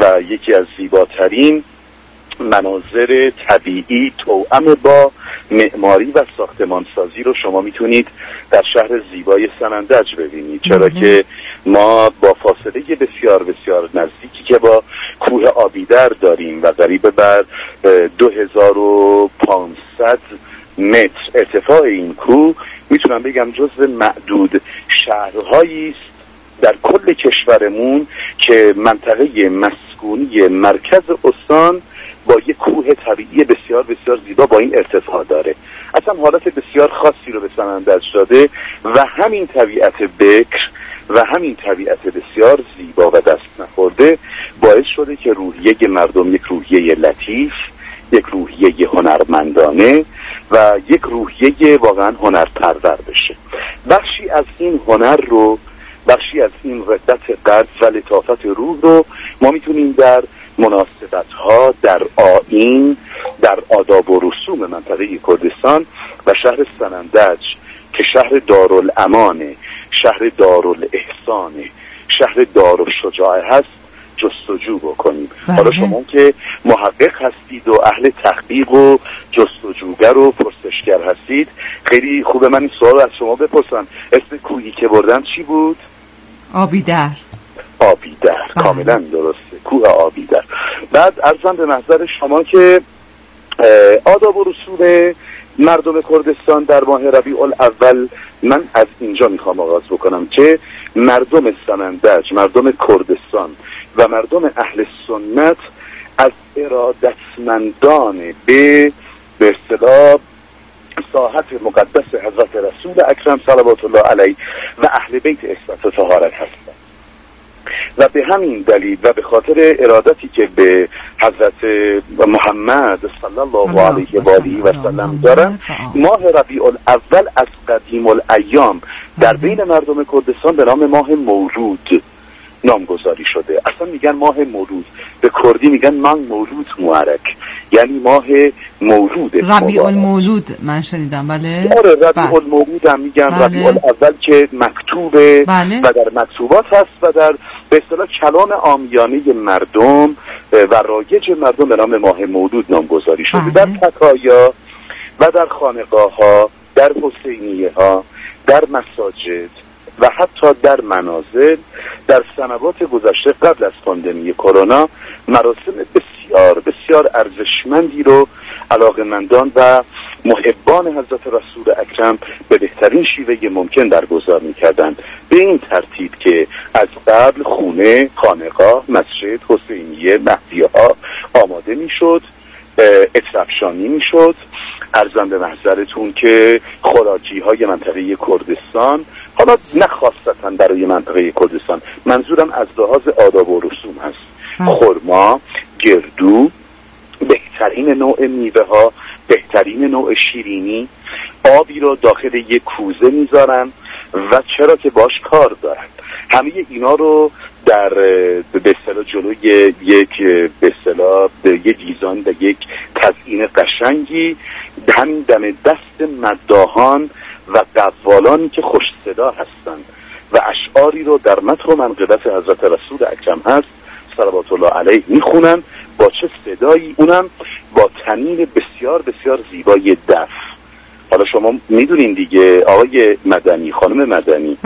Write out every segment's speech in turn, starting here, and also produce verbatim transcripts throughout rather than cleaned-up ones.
و یکی از زیباترین مناظر طبیعی توأم با معماری و ساختمانسازی رو شما میتونید در شهر زیبای سنندج ببینید، چرا که ما با فاصله بسیار بسیار نزدیکی که با کوه آبیدر داریم و قریب بر دو هزار و پانصد متر ارتفاع این کوه، میتونم بگم جزو معدود شهرهایی است در کل کشورمون که منطقه مسکونی مرکز استان با یک کوه طبیعی بسیار بسیار زیبا با این ارتفاع داره. اصلا حالت بسیار خاصی رو به سنندج داده و همین طبیعت بکر و همین طبیعت بسیار زیبا و دست نخورده باعث شده که روحیه مردم یک روحیه لطیف، یک روحیه هنرمندانه و یک روحیه واقعا هنرپرور بشه. بخشی از این هنر رو، بخشی از این رقت قلب و لطافت روح رو ما میتونیم در مناسبت‌ها، در آیین، در آداب و رسوم منطقه کردستان و شهر سنندج که شهر دارالامانه، شهر دارالإحسانه، شهر دارالشجاعه هست جستجو بکنیم. بله. حالا شما که محقق هستید و اهل تحقیق و جستجوگر و پرسشگر هستید، خیلی خوبه من این سوال از شما بپرسم. اسم کوهی که بردن چی بود؟ آبیدر. آبیدر، کاملا درسته، کوه آبیدر. بعد عرضم به محضر شما که آداب و رسوم مردم کردستان در ماه ربیع الاول، من از اینجا میخوام آغاز بکنم که مردم سنندج، مردم کردستان و مردم اهل سنت از ارادتمندان به به اصطلاح ساحت مقدس حضرت رسول اکرم صلوات الله علیه و اهل بیت عصمت و طهارت هستند و به همین دلیل و به خاطر ارادتی که به حضرت محمد صلی الله علیه و آله و سلم دارن، ماه ربیع الاول از قدیم الایام در بین مردم کردستان به نام ماه مولود نامگذاری شده. اصلا میگن ماه مولود، به کردی میگن من مولود مبارک، یعنی ماه مولود ربیع المولود. من شنیدم بله. آره ربیع المولود هم میگن. بله. ربیع الاول که مکتوبه. بله. و در مکتوبات هست و در به اصطلاح کلام عامیانه مردم و رایج مردم به نام ماه مولود نامگذاری شده. بله. در تکایا و در خانقاه ها، در حسینیه ها، در مساجد و حتی در منازل در سنوات گذشته قبل از پاندمی کرونا مراسم بسیار بسیار ارزشمندی رو علاقه‌مندان و محبان حضرت رسول اکرم به بهترین شیوه ممکن برگزار می‌کردند، به این ترتیب که از قبل خونه، خانقاه، مسجد، حسینیه، مهدیه‌ها آماده می‌شد، اطرافشانی می‌شد. عرضم به محضرتون که خوراکی های منطقه کردستان، حالا نه خاصتا برای منطقه کردستان، منظورم از لحاظ آداب و رسوم هست، خرما، گردو، بهترین نوع میوه ها، بهترین نوع شیرینی، آبی رو داخل یک کوزه میذارن و چرا که باش کار دارن، همه اینا رو در به اصطلاح جلوی یک به اصطلاح یک دیزاین و یک تزیین قشنگی همین دم دست مداحان و قوالانی که خوش صدا هستند و اشعاری رو در مدح و منقبت حضرت رسول اکرم هست صلوات الله علیه میخونن با چه صدایی، اونم با تنین بسیار بسیار زیبای دف. حالا شما میدونین دیگه آقای مدنی، خانم مدنی،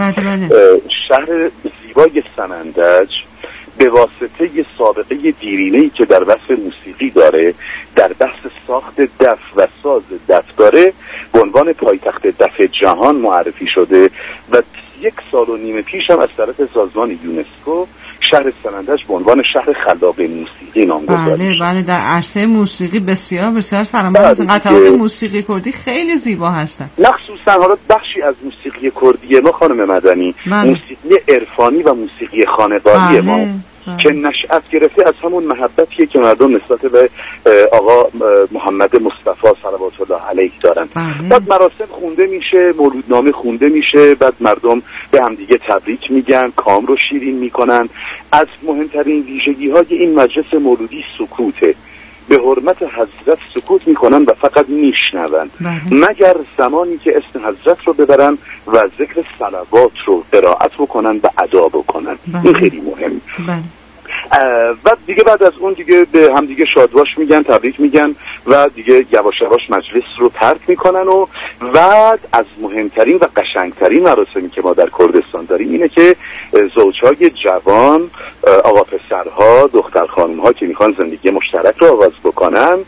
شهر زیبای سنندج به واسطه ی سابقه دیرینه‌ای که در وصف موسیقی داره، در بحث ساخت دف و ساز دف داره، به عنوان پایتخت دف جهان معرفی شده و یک سال و نیم پیش هم از طرف سازمان یونسکو شهر سنندج به عنوان شهر خلاق موسیقی نامگذاری بله بله در عرصه موسیقی بسیار بسیار سرمایه قطعات موسیقی کردی خیلی زیبا هستن، مخصوصا حالا بخشی از موسیقی کردی ما خانم مدنی بله. موسیقی عرفانی و موسیقی خانقاهی بله. ما که نشأت گرفته از همون محبتیه که مردم نسبت به آقا محمد مصطفی صلوات الله علیه دارن. بله. بعد مراسم خونده میشه، مولودنامه خونده میشه، بعد مردم به همدیگه تبریک میگن، کام رو شیرین میکنن. از مهمترین ویژگی های این مجلس مولودی سکوته، به حرمت حضرت سکوت میکنن و فقط میشنون مگر زمانی که اسم حضرت رو ببرن و ذکر صلوات رو قرائت بکنن و ادا بکنن. این خیلی مهم. بله. و دیگه بعد از اون دیگه به هم دیگه شادباش میگن، تبریک میگن و دیگه یواش یواش مجلس رو ترک میکنن. و بعد از مهمترین و قشنگترین مراسمی که ما در کردستان داریم اینه که زوجهای جوان، آقا پسرها، دختر خانمها که میخوان زندگی مشترک رو آغاز بکنن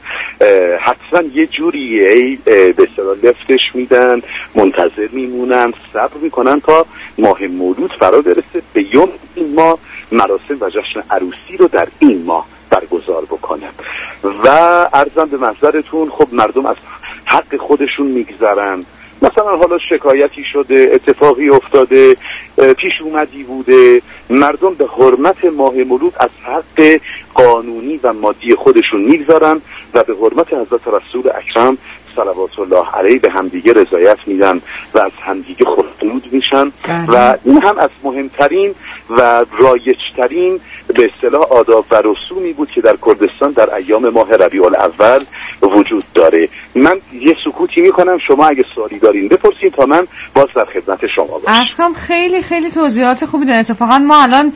حتما یه جوری به اصطلاح لفتش میدن، منتظر میمونن، صبر میکنن تا ماه مولود فرا برسه، به یوم این ماه مراسم و جشن عروسی رو در این ماه برگزار بکنن. و عرضم به محضرتون خب مردم از حق خودشون میگذرن، مثلا حالا شکایتی شده، اتفاقی افتاده، پیش اومدی بوده، مردم به حرمت ماه مولود از حق قانونی و مادی خودشون میگذارن و به حرمت حضرت رسول اکرم صلوات الله علیه به همدیگه رضایت میدن و از همدیگه خوشنود میشن. و این هم از مهمترین و رایجترین به اصطلاح آداب و رسومی بود که در کردستان در ایام ماه ربیع الاول وجود داره. من یه سکوتی میکنم، شما اگه سوالی دارین بپرسین تا من باز در خدمت شما باشم. اشکام خیلی خیلی توضیحات خوبی دارن. اتفاقا ما الان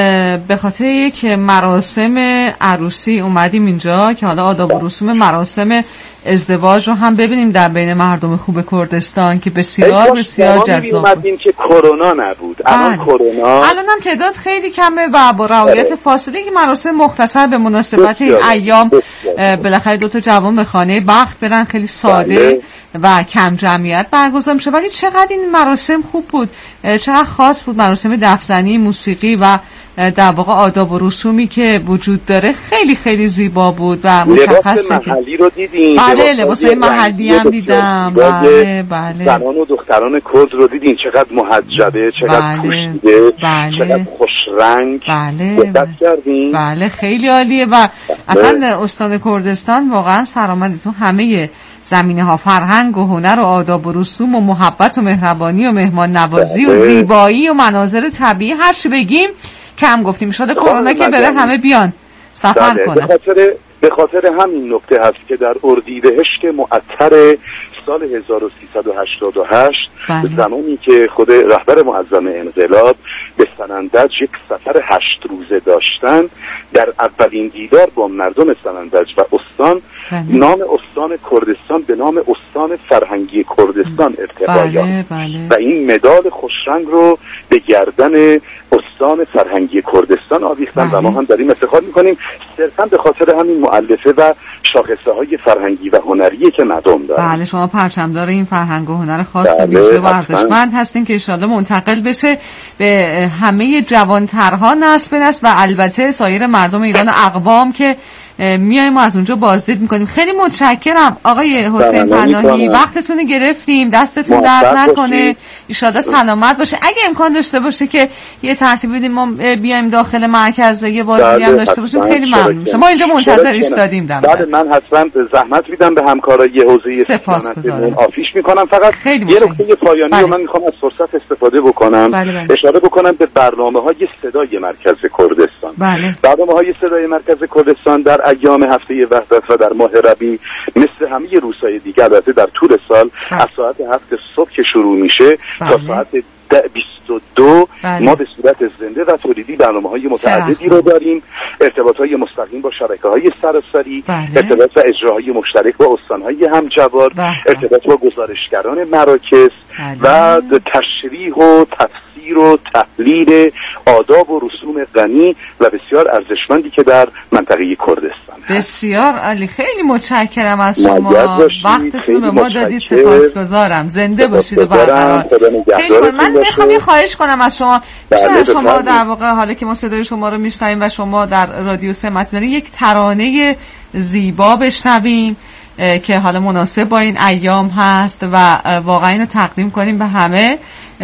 به خاطر یک مراسم عروسی اومدیم اینجا که حالا آداب و رسوم مراسم ازدواج رو هم ببینیم در بین مردم خوب کردستان که بسیار بسیار جذاب بود. اومدیم که کرونا نبود. الان کرونا الان هم تعداد خیلی کمه و با رعایت فاصله که مراسم مختصر به مناسبت این ایام بالاخره دو تا جوان به خانه بخت برن، خیلی ساده و کم جمعیت برگزار میشه. ولی چقدر این مراسم خوب بود، چقدر خاص بود. مراسم دفزنی، موسیقی و در واقع آداب و رسومی که وجود داره خیلی خیلی زیبا بود و مشخصه. لباس محلی رو دیدین؟ بله لباسای محلی هم دیدم. بله بله. زنان و دختران کرد رو دیدین چقدر محجبه، چقدر بله. پوشیده، بله. چقدر خوش رنگ. بله دقت کردین؟ بله خیلی عالیه. و بله. اصلا استان کردستان واقعا سرآمدی تو همه زمینه ها، فرهنگ و هنر و آداب و رسوم و محبت و مهربانی و مهمان نوازی بله. و زیبایی و مناظر طبیعی، هر چی بگیم کم گفتیم. شده کرونا که بره همه بیان سفر بله. کنن. به خاطر به خاطر همین نکته هست که در اردیبهشت معطر سال هزار و سیصد و هشتاد و هشت بله. زمانی که خود رهبر معظم انقلاب به سنندج یک سفر هشت روزه داشتن، در اولین دیدار با مردم سنندج و استان بله. نام استان کردستان به نام استان فرهنگی کردستان ارتقا یافت بله. بله. و این مدال خوشرنگ رو به گردن استان فرهنگی کردستان آویختن بله. و ما هم داریم افتخار میکنیم صرفا به خاطر همین مؤلفه و شاخصه های فرهنگی و هنری که مردم دارن. بله شما پرچمدار این فرهنگ و هنر خاص ویژه و ارزشمند هستین که انشالله منتقل بشه به همه جوانترها نسل به نسل و البته سایر مردم ایران و اقوام که میایم ما از اونجا بازدید میکنیم. خیلی متشکرم آقای حسین پناهی، وقتتون گرفتیم، دستتون درد نکنه، انشالله سلامت باشه. اگه امکان داشته باشه که یه ترتیب بدیم ما بیایم داخل مرکز یه بازدیدی هم داشته باشیم خیلی ممنون میشم. ما اینجا منتظر ایستادیم. دم بعد من حتما زحمت میدم به همکارای حوزه سپاسگزارم. آفیش میکنم. فقط یه نکته پایانی بله. رو من میخوام از فرصت استفاده بکنم بله بله. اشاره بکنم به برنامه‌های صدای مرکز کردستان. بله. برنامه‌های صدای مرکز کردستان در ایام هفته وحدت و در ماه ربیع مثل همه روزهای دیگه البته در طول سال بله. از ساعت هفت صبح که شروع میشه بله. تا ساعت بیست و دو بله. ما به صورت زنده و تولیدی برنامه‌های متعددی رو داریم، ارتباط‌های مستقیم با شبکه‌های سراسری بله. ارتباط و اجراهای مشترک با استان‌های همجوار بله. ارتباط با گزارشگران مراکز بله. و تشریح و تفسیر و تحلیل آداب و رسوم غنی و بسیار ارزشمندی که در منطقه کردستان بسیار عالی. خیلی متشکرم از شما، وقتتون به ما دادید، سپاسگزارم. زنده باشید و برقرار. خیلی من میخوام یه خواهش کنم از شما، میشه شما در واقع حالا که ما صدای شما رو میشنویم و شما در رادیو سمت دارین یک ترانه زیبا بشنویم که حالا مناسب با این ایام هست و واقعا اینو تقدیم کنیم به همه،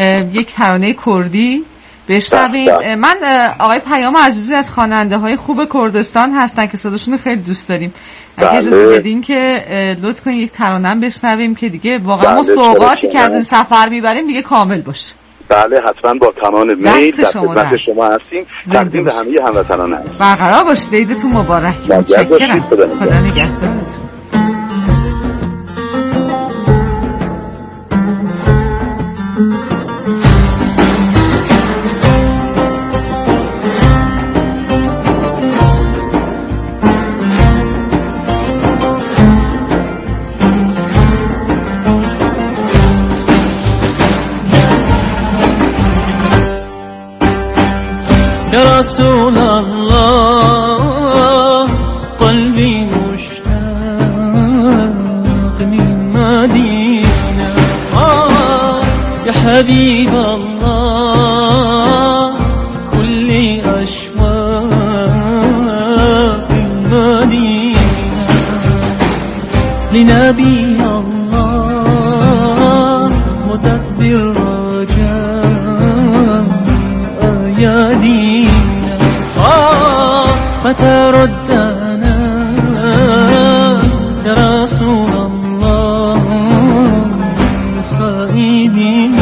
یک ترانه کردی بشنویم. من آقای پیام عزیزی از خواننده های خوب کردستان هستن که صداشون خیلی دوست داریم. اگه اجازه بدین که لطف کنین یک ترانه بشنویم که دیگه واقعا ما سوغاتی که از این سفر میبریم دیگه کامل باشه. بله حتما با تمام میل در خدمت شما هستیم. تقدیم به همه هموطنان هستیم. برقرار باشید. عیدتون مبارک. متشکرم. خدا نگهدارتون. حبيب الله كل أشواق المدينة لنبي الله مدت بالرجاء أيادينا آه فتردنا يا رسول الله خائبين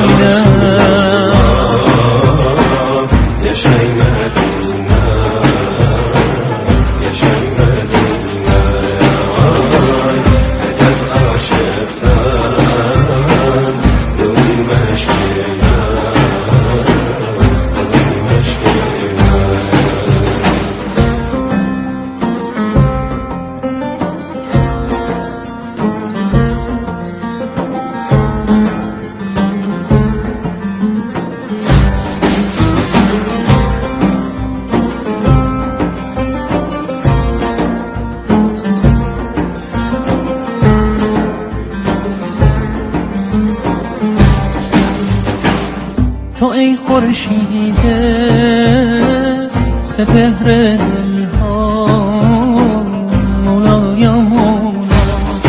تو ای خورشید سپهر دلها مولای مولا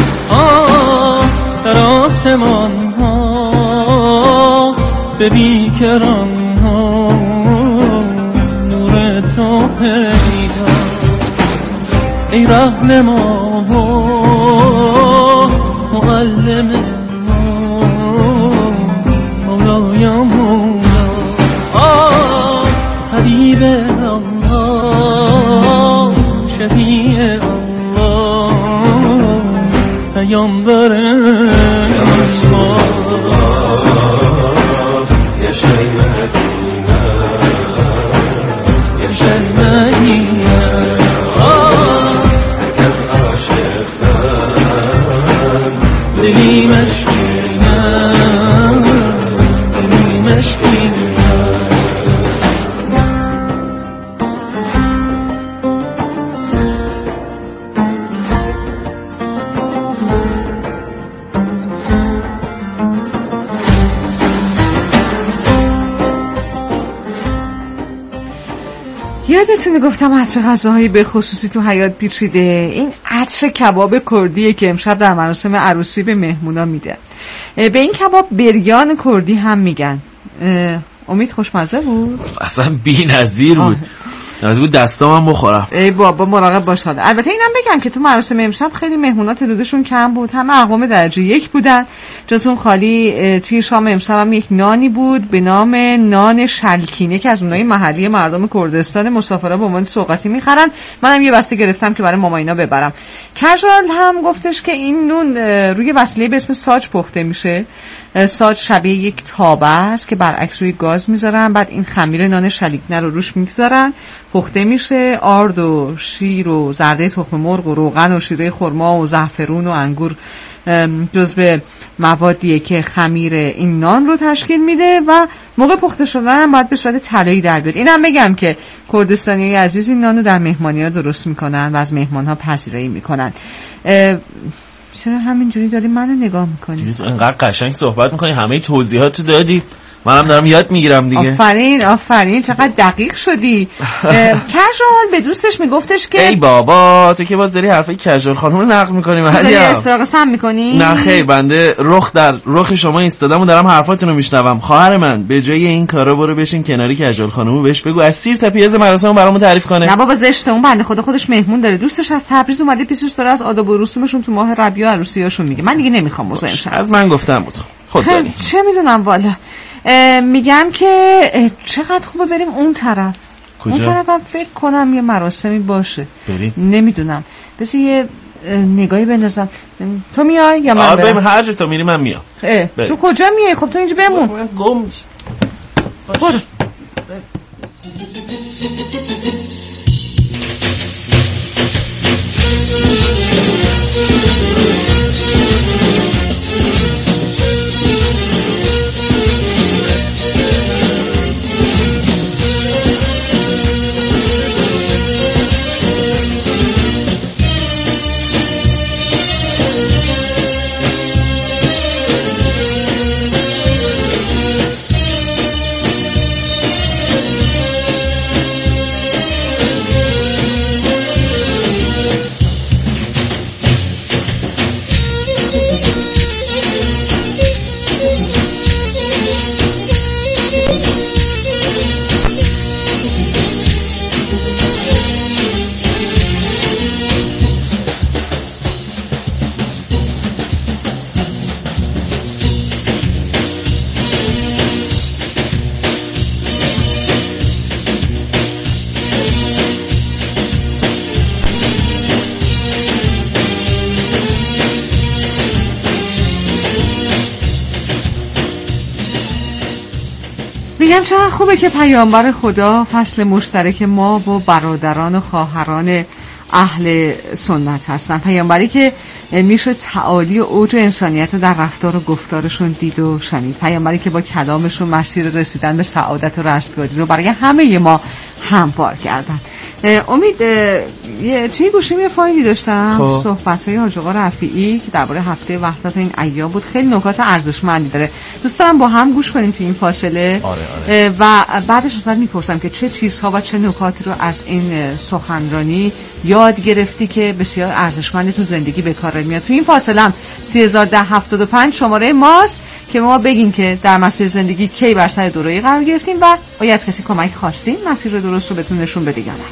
در آسمان ها به بیکران ها نور تو پیدا ای رهنما و معلم ما مولای مولا حبیب الله شفیع الله پیامبر الله یا شیء مدینه یا شیء مدینه هرکس عاشقتن دلی مشکینه دلی مشکینه یادتونه گفتم عطر غذاهایی به خصوصی تو حیات پیچیده. این عطر کباب کردیه که امشب در مراسم عروسی به مهمونا میده. به این کباب بریان کردی هم میگن. امید خوشمزه بود؟ اصلا بی‌نظیر بود. از بود دستام هم بخورم. ای بابا مراقب باش حالا. البته اینم بگم که تو مراسم امشب خیلی مهمونا تعدادشون کم بود. همه اقوام درجه یک بودن. جاتون خالی. توی شام امشب هم یک نانی بود به نام نان شلکینه که از اونای محلی مردم کردستان مسافرها به عنوان سوغاتی میخرن. منم یه بسته گرفتم که برای ماماینا ببرم. کژال هم گفتش که این نون روی وسیله به اسم ساج پخته میشه. ساج شبیه یک تابه است که برعکس روی گاز میذارن، بعد این خمیر نان شلیکنه رو روش میگذارن، پخته میشه. آرد و شیر و زرده تخم مرغ و روغن و شیره خرما و زعفرون و انگور جزو موادیه که خمیر این نان رو تشکیل میده و موقع پخته شدن هم باید به صورت طلایی در بیاد. اینم بگم که کردستانیای عزیز این نان رو در مهمانی ها درست میکنن و از مهمان ها پذیرایی میکنن. چرا همینجوری داری منو نگاه میکنی؟ انقدر قشنگ صحبت میکنی، همه توضیحاتو دادی، منم دارم یاد میگیرم دیگه. آفرین آفرین، چقدر دقیق شدی. کژال به دوستش میگفتش که ای بابا تو که باز داری حرفای کژال خانم رو نقل میکنی. من داری استراق سم میکنی؟ نه خیر، بنده رخ در رخ شما ایستادم و دارم حرفاتون رو میشنوم. خواهر من به جای این کارا برو بشین کناری کژال خانومو بهش بگو از سیر تپیز مراسم برامون تعریف کنه. نه بابا زشته، اون بنده خدا خودش مهمون داره، دوستش از تبریز اومده پیشش داره از آداب و رسومشون تو ماه ربیع عروسیاشون میگه. من دیگه نمیخوام موضوع امشب. از من گفتم بود. خود داری. چه میدونم والا. میگم که چقدر خوبه بریم اون طرف. کجا؟ اون طرف هم فکر کنم یه مراسمی باشه. بریم؟ نمیدونم. بس یه نگاهی بندازم. تو میای یا من برم؟ آره بریم، هر جا تو میری من میام. تو کجا میای؟ خب تو اینجا بمون. من گم میشم. برو. میگم چقدر خوبه که پیامبر خدا فصل مشترک ما و برادران و خواهران اهل سنت هستن، پیامبری که میشه تعالی و اوج انسانیت در رفتار و گفتارشون دید و شنید، پیامبری که با کلامشون مسیر رسیدن به سعادت و رستگاری رو برای همه ما هموار کردن. امید یه توی گوشیم یه فایلی داشتم صحبت‌های حاج آقا رفیعی که درباره هفته وحدت این ایام بود، خیلی نکات ارزشمندی داره، دوست دارم با هم گوش کنیم توی این فاصله. آره آره. و بعدش ازت میپرسم که چه چیزها و چه نکاتی رو از این سخنرانی یاد گرفتی که بسیار ارزشمند تو زندگی به کار میاد. تو این فاصله هم سه هزار و ده هفتاد و پنج شماره ماست که ما بگیم که در مسیر زندگی کی بر سر دوراهی قرار گرفتیم و آیا از کسی کمک خواستیم مسیر درست رو بهتون نشون بده یا نه.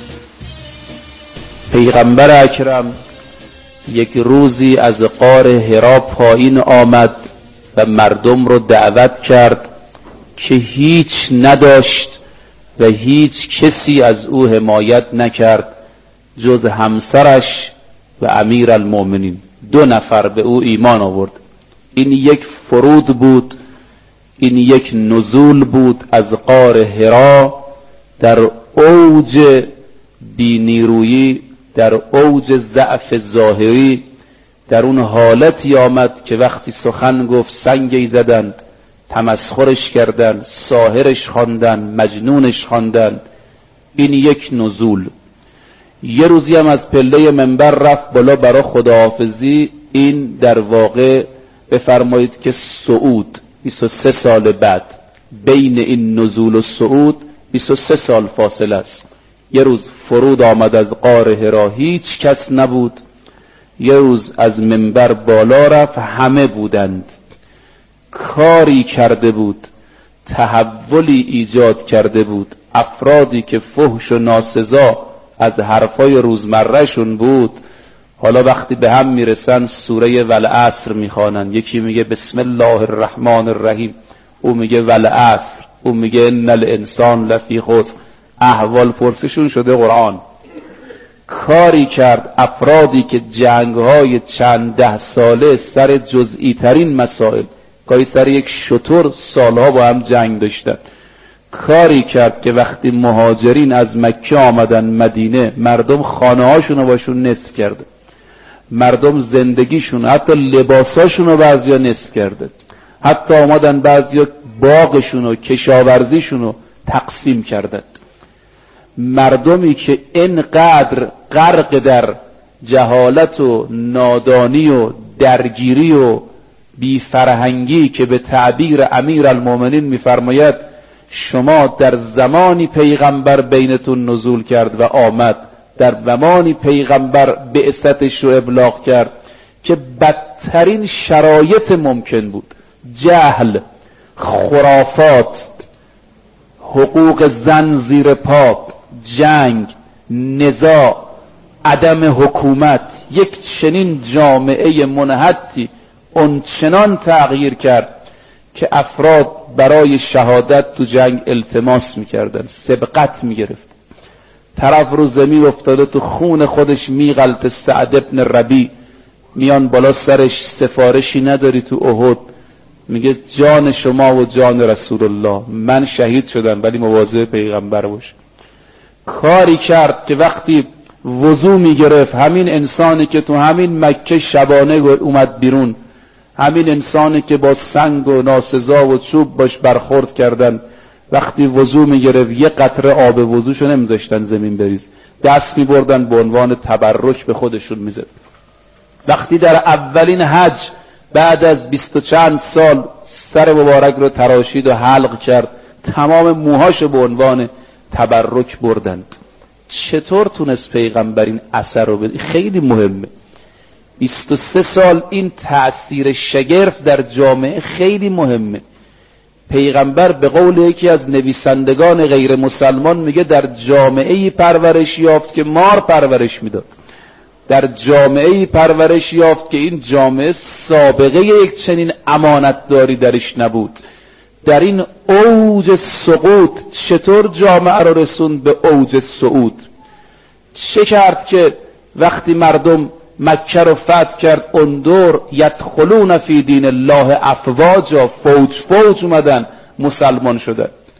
پیغمبر اکرم یک روزی از غار حرا پایین آمد و مردم رو دعوت کرد که هیچ نداشت و هیچ کسی از او حمایت نکرد جز همسرش و امیر المؤمنین. دو نفر به او ایمان آورد. این یک فرود بود، این یک نزول بود از غار حرا در اوج بی‌نیرویی، در اوج ضعف ظاهری، در اون حالتی آمد که وقتی سخن گفت سنگی زدند، تمسخرش کردند، ساحرش خواندند، مجنونش خواندند. این یک نزول. یه روزی هم از پله منبر رفت بالا برای خداحافظی. این در واقع بفرمایید که صعود، بیست و سه سال بعد بین این نزول و صعود بیست و سه سال فاصله است. یه روز فرود آمد از غار حرا، هیچ کس نبود. یه روز از منبر بالا رفت، همه بودند. کاری کرده بود، تحولی ایجاد کرده بود. افرادی که فحش و ناسزا از حرفای روزمره شون بود، حالا وقتی به هم میرسن سوره والعصر میخوانن. یکی میگه بسم الله الرحمن الرحیم، او میگه والعصر، او میگه ان الانسان لفی خسر. احوال پرسشون شده قرآن. کاری کرد افرادی که جنگهای چند ده ساله سر جزئی ترین مسائل، گاهی سر یک شتر سالها با هم جنگ داشتن، کاری کرد که وقتی مهاجرین از مکه آمدن مدینه، مردم خانه هاشون رو باشون نصف کرده، مردم زندگیشون، حتی لباساشون رو بعضیا نصف کرده، حتی آمدن بعضیا باغشون و کشاورزیشون رو تقسیم کردند. مردمی که اینقدر غرق در جهالت و نادانی و درگیری و بیفرهنگی که به تعبیر امیر المؤمنین میفرماید شما در زمانی پیغمبر بینتون نزول کرد و آمد، در زمانی پیغمبر بعثتش رو ابلاغ کرد که بدترین شرایط ممکن بود، جهل، خرافات، حقوق زن زیر پا، جنگ، نزاع، عدم حکومت، یک چنین جامعه منحطی اونچنان تغییر کرد که افراد برای شهادت تو جنگ التماس میکردن، سبقت میگرفت. طرف رو زمین افتاده تو خون خودش میغلط. سعد ابن ربیع میان بالا سرش، سفارشی نداری تو احد؟ میگه جان شما و جان رسول الله، من شهید شدم ولی مواظب پیغمبر باش. کاری کرد که وقتی وضو میگرفت، همین انسانی که تو همین مکه شبانه اومد بیرون، همین انسانی که با سنگ و ناسزا و چوب باش برخورد کردن، وقتی وضو میگرفت یه قطره آب وضوشو نمیذاشتن زمین بریز، دست میبردن به عنوان تبرک به خودشون میزد. وقتی در اولین حج بعد از بیست و چند سال سر مبارک رو تراشید و حلق کرد، تمام موهاشو به عنوان تبرک بردند. چطور تونست پیغمبر این اثر رو بده؟ خیلی مهمه. بیست و سه سال این تأثیر شگرف در جامعه خیلی مهمه. پیغمبر به قول یکی از نویسندگان غیر مسلمان میگه در جامعه‌ای پرورش یافت که مار پرورش میداد، در جامعه‌ای پرورش یافت که این جامعه سابقه یک چنین امانتداری درش نبود. در این اوج سقوط چطور جامعه را رسوند به اوج صعود؟ چه کرد که وقتی مردم مکه رو فتح کرد، اندور یدخلون فی دین الله افواجا، فوج فوج اومدن مسلمان شدن؟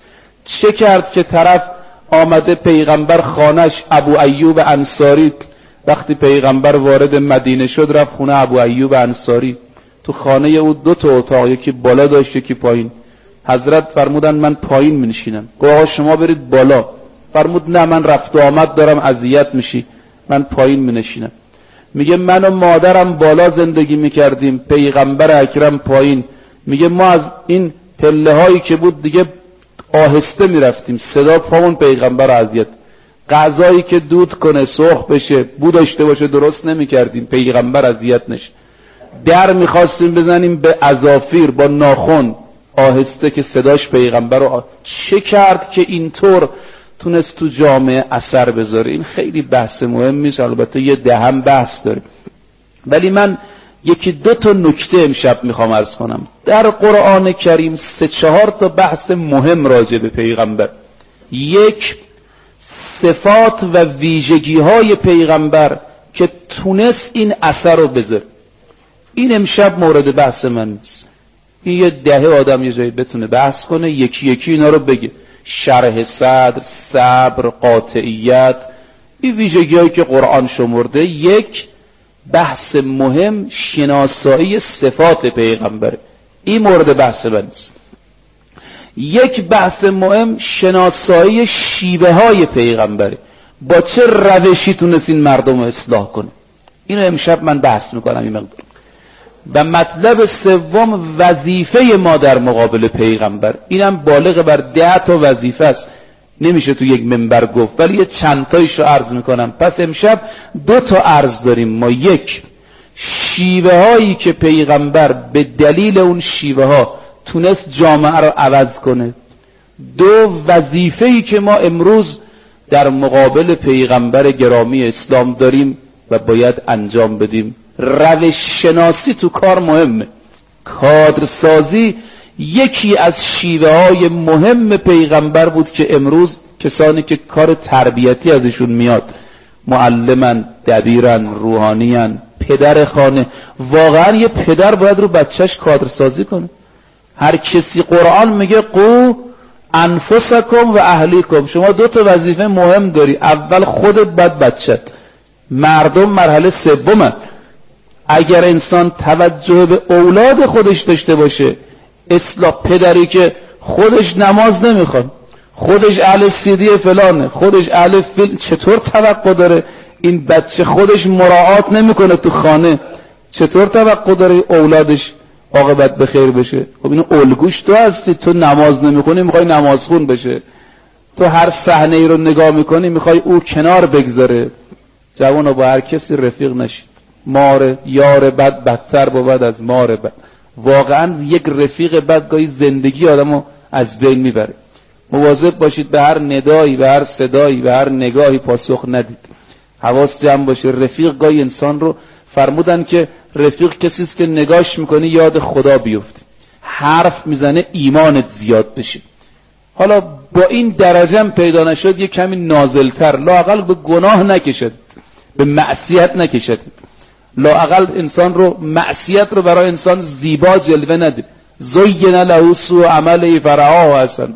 چه کرد که طرف آمده پیغمبر خانش ابو ایوب انصاری، وقتی پیغمبر وارد مدینه شد رفت خونه ابو ایوب انصاری، تو خانه او دو تا اتاق، یکی بالا داشت یکی پایین. حضرت فرمودن من پایین می‌نشینم. گفت آقا شما برید بالا. فرمود نه من رفت و آمد دارم اذیت میشی، من پایین می‌نشینم. میگه من و مادرم بالا زندگی میکردیم، پیغمبر اکرم پایین. میگه ما از این پله هایی که بود دیگه آهسته میرفتیم، صدا پامون پیغمبر رو اذیت. غذایی که دود کنه سرخ بشه بو داشته باشه درست نمیکردیم، پیغمبر اذیت نشه. در میخواستیم بزنیم به اظافیر با ناخن آهسته که صداش پیغمبر رو. چه کرد که اینطور تونست تو جامعه اثر بذاره؟ این خیلی بحث مهمی است، البته یه دهم بحث داره، ولی من یکی دو تا نکته امشب میخوام عرض کنم. در قرآن کریم سه چهار تا بحث مهم راجع به پیغمبر. یک، صفات و ویژگی های پیغمبر که تونست این اثر رو بذاره. این امشب مورد بحث من نیست، این یه دهه آدم یه جایی بتونه بحث کنه یکی یکی اینا رو بگه. شرح صدر، صبر، قاطعیت، این ویژگی هایی که قرآن شمرده. یک بحث مهم شناسایی صفات پیغمبره، این مورد بحث من نیست. یک بحث مهم شناسایی شیوه های پیغمبره، با چه روشی تونست این مردم رو اصلاح کنه. اینو امشب من بحث میکنم این مقدار. و مطلب سوم وظیفه ما در مقابل پیغمبر، اینم بالغ بر ده تا وظیفه است، نمیشه تو یک منبر گفت، ولی یه چند تایشو عرض میکنم. پس امشب دو تا عرض داریم ما. یک، شیوه هایی که پیغمبر به دلیل اون شیوه ها تونست جامعه رو عوض کنه. دو، وظیفه‌ای که ما امروز در مقابل پیغمبر گرامی اسلام داریم و باید انجام بدیم. روش شناسی تو کار مهمه. کادرسازی یکی از شیوه های مهم پیغمبر بود که امروز کسانی که کار تربیتی ازشون میاد، معلمن، دبیرن، روحانیان، پدر خانه، واقعا یه پدر باید رو بچهش کادرسازی کنه. هر کسی قرآن میگه قو انفسکم و اهلیکم، شما دو تا وظیفه مهم داری، اول خودت بعد بچت. مردم مرحله سومن. اگر انسان توجه به اولاد خودش داشته باشه، اصلاح، پدری که خودش نماز نمیخواد، خودش اهل سیدی فلانه، خودش اهل فیلم، چطور توقع داره این بچه خودش مراعات نمیکنه تو خانه، چطور توقع داره اولادش عاقبت به خیر بشه؟ خب اینو الگوش تو هستی، تو نماز نمیخونی میخوای نمازخون بشه، تو هر صحنه ای رو نگاه میکنی میخوای او کنار بگذاره. جوانو با هر کسی رفیق نشید، مار یار بد بدتر بود از مار بد. واقعا یک رفیق بد گاهی زندگی آدمو از بین میبره. مواظب باشید به هر ندایی، به هر صدایی، به هر نگاهی پاسخ ندید. حواس جمع باشه. رفیق گاهی انسان رو، فرمودن که رفیق کسی است که نگاش میکنی یاد خدا بیفتی، حرف میزنه ایمانت زیاد بشه. حالا با این درجه هم پیدا نشد، یک کمی نازلتر، لااقل به گناه نکشد، به معصیت نکشد، لااقل انسان رو، معصیت رو برای انسان زیبا جلوه نده. زین له سوء عمله فرآه حسنا.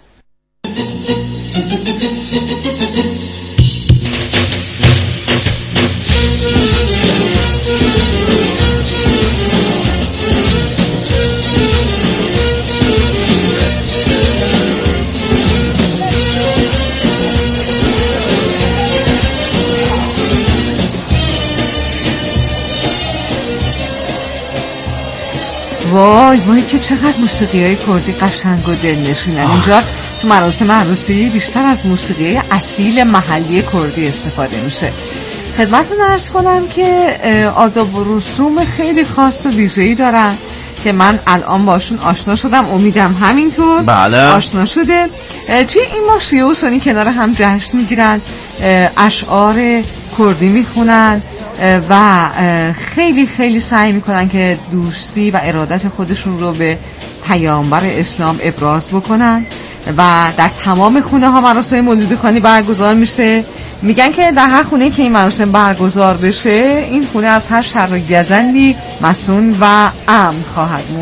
وای وای که چقدر موسیقی های کردی قشنگ و دلنشینن. اینجا تو مراسم عروسی بیشتر از موسیقی اصیل محلی کردی استفاده میشه. خدمتتون عرض کنم که آداب و رسوم خیلی خاص و ویژه‌ای دارن که من الان باشون آشنا شدم، امیدم همینطور. بله. آشنا شده. توی این ما شیعه و سنی کنار هم جشن میگیرن، اشعار کردی میخونن و خیلی خیلی سعی میکنن که دوستی و ارادت خودشون رو به پیامبر اسلام ابراز بکنن و در تمام خونه ها مراسم مولود خوانی برگزار میشه. میگن که در هر خونه که این مراسم برگزار بشه، این خونه از هر شر و گزندی مصون و امن خواهد موند.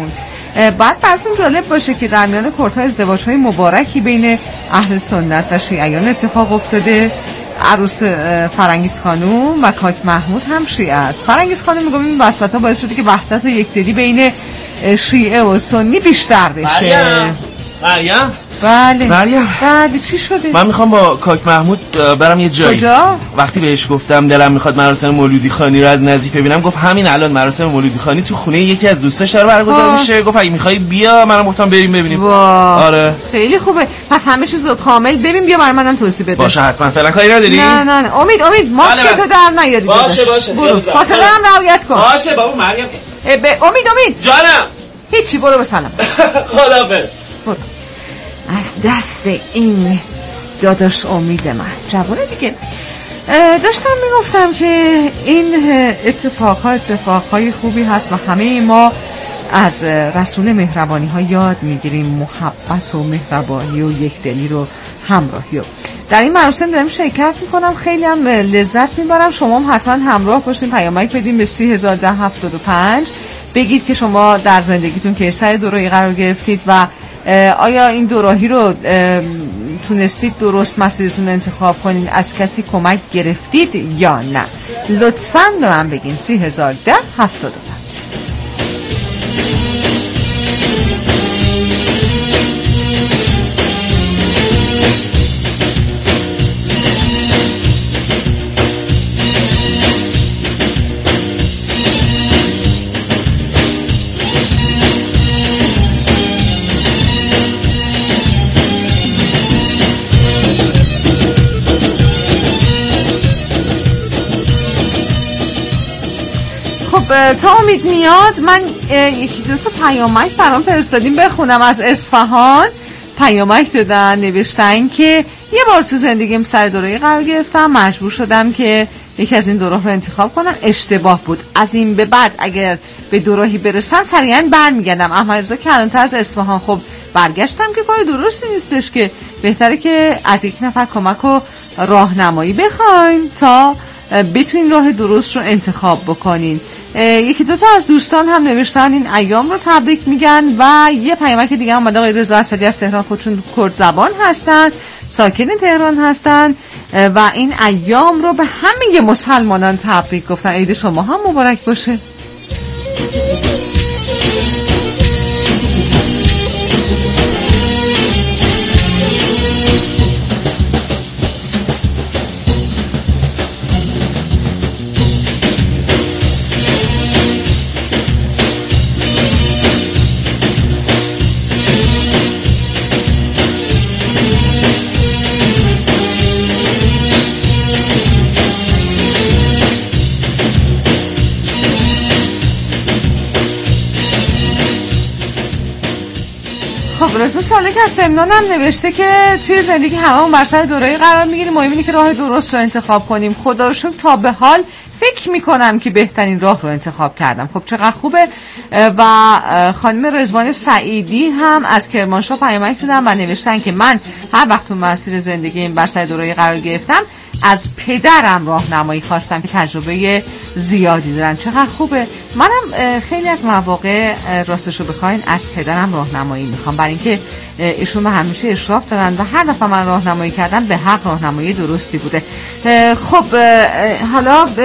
بعد براتون جالب باشه که در میان کردها ازدواج‌های مبارکی بین اهل سنت و شیعیان اتفاق افتاده. عروس فرنگیز خانوم و کاک محمود هم شیعه است. فرنگیز خانوم میگم این وسطا باعث شده که وحدت و یکدلی بین شیعه و سنی بیشتر بشه. مریم مریم بله مریم بله چی شده؟ من میخوام با کاک محمود برم یه جایی. کجا؟ وقتی بهش گفتم دلم میخواد مراسم مولودی خانی رو از نزدیک ببینم، گفت همین الان مراسم مولودی خانی تو خونه یکی از دوستاش داره برگزار میشه. گفت اگه میخوای بیا، منم گفتم بریم ببینیم. آره خیلی خوبه. پس همه چیزو کامل ببین، بیا برای منم توضیح بده. باشه حتما. فعلا کاری نداری؟ نه نه نه امید امید ماسک تو در نیاری. باشه باشه برو فاصله هم رعایت کن. باشه بابا. مریم امید امید جانم. هیچی، برو به سلام. خداحافظ. برو. از دست این داداش امید من جوونه دیگه. داشتم میگفتم که این اتفاقها اتفاقهای خوبی هست و همه ما از رسول مهربانی ها یاد میگیریم، محبت و مهربانی و یکدلی رو، همراهی رو. در این مراسم دارم شرکت میکنم، خیلی هم لذت میبرم. شما هم حتما همراه باشین، پیامک بدین به سی هزار ده هفتاد و پنج، بگید که شما در زندگیتون که سر دوراهی قرار گرفتید و آیا این دوراهی رو تونستید درست مسیرتون انتخاب کنید، از کسی کمک گرفتید یا نه. لطفاً به من بگین. سی هزار ده هفتاد و پنج. تا امید میاد من یکی دو تا پیامک برام فرستادیم بخونم. از اصفهان پیامک دادن، نوشتن که یه بار تو زندگیم سر دوراهی قرار گرفتم، مجبور شدم که یکی از این دوراه رو انتخاب کنم، اشتباه بود. از این به بعد اگر به دوراهی برسم سریعا برمیگردم. احمد رضا کلانتر از اصفهان. خب برگشتم که کار درستی نیستش، که بهتره که از یک نفر کمک و راهنمایی بخواین تا بتونین راه درست رو انتخاب بکنین. یکی دوتا از دوستان هم نوشتن این ایام رو تبریک میگن و یه پیامک دیگه هم آقای رضا اسدی از تهران، خودشون کرد زبان هستن، ساکن تهران هستن و این ایام رو به همه مسلمانان تبریک گفتن. عید شما هم مبارک باشه. خب رضا سالک از سمنان هم نوشته که توی زندگی هممون بر سر دوراهی قرار میگیریم، مهم اینه که راه درست رو انتخاب کنیم. خدا رو شکر تا به حال فکر میکنم که بهترین راه رو انتخاب کردم. خب چقدر خوبه. و خانم رضوان سعیدی هم از کرمانشاه پیامک دادن و نوشتن که من هر وقت تو مسیر زندگیم بر سر دوراهی قرار گرفتم از پدرم راهنمایی خواستم که تجربه زیادی دارن. چقدر خوبه. منم خیلی از مواقع راستشو بخواین از پدرم راهنمایی میخوام، برای اینکه ایشون به همیشه اشراف دارن و هر دفعه من راهنمایی کردم به حق راهنمایی درستی بوده. خب حالا